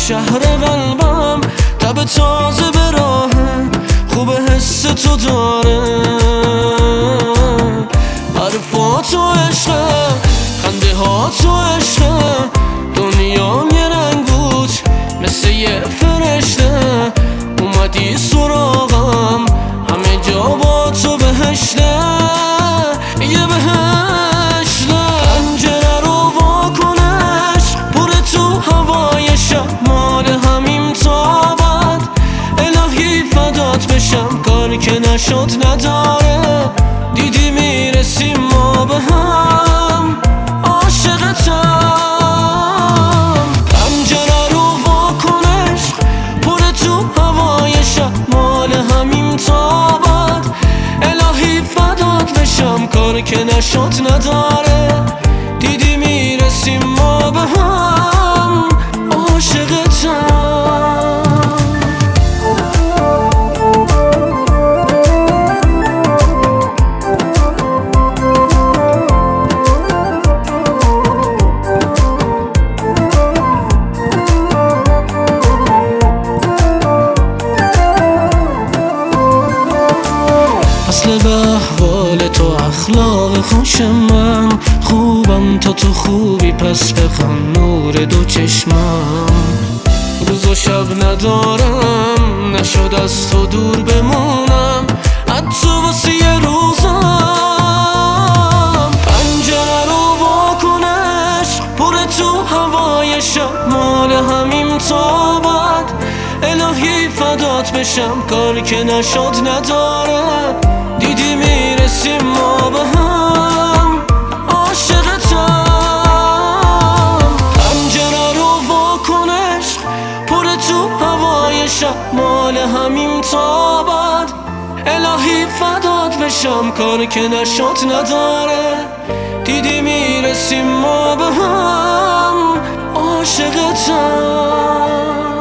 شهر قلبم تب تازه به راهه خوب حس تو داره حرفات و عشقه خنده ها تو عشقه دنیام یه رنگ بود مثل یه فرشته اومدی سراغم همه جا با تو بهشته یه بهشته پنجره رو واکنش پر تو هوای شب مال همین تابد الهی فدات بشم کار که نشد نداره دیدی میرسیم ما به هم عاشقتم پنجره رو واکنش پر تو هوای شب مال همین تابد الهی فدات بشم کار که نشد نداره دیدی میرسیم ما به هم عاشقتم اصل به احوال تو اخلاق خوش من خوبم تا تو خوبی پس بخوام نور دو چشمم روز و شب ندارم نشد از تو دور بمونم حتی واسه یه روزم پنجره رو واکنش پر تو هوای شب مال همین تابد الهی فدات بشم کار که نشد نداره دیدی میرسیم ما به هم عاشقتم پنجره رو واکنش پر تو هوای شب مال همین تابد الهی فدات بشم کار که نشد نداره دیدی میرسیم ما به هم عاشقتم